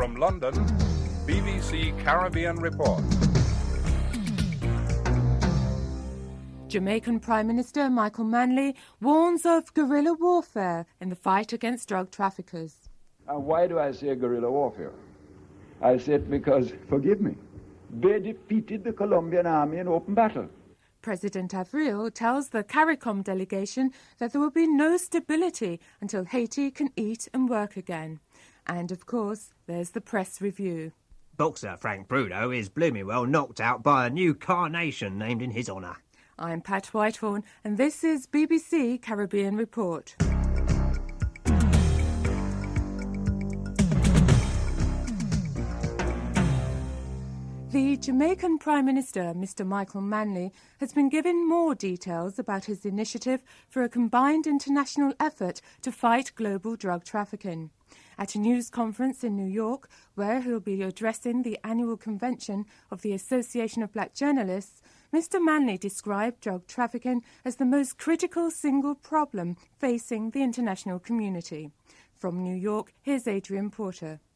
From London, BBC Caribbean Report. Jamaican Prime Minister Michael Manley warns of guerrilla warfare in the fight against drug traffickers. And why do I say guerrilla warfare? I say it because, forgive me, they defeated the Colombian army in open battle. President Avril tells the CARICOM delegation that there will be no stability until Haiti can eat and work again. And, of course, there's the press review. Boxer Frank Bruno is blooming well knocked out by a new carnation named in his honour. I'm Pat Whitehorn, and this is BBC Caribbean Report. The Jamaican Prime Minister, Mr Michael Manley, has been given more details about his initiative for a combined international effort to fight global drug trafficking. At a news conference in New York, where he'll be addressing the annual convention of the Association of Black Journalists, Mr Manley described drug trafficking as the most critical single problem facing the international community. From New York, here's Adrian Porter.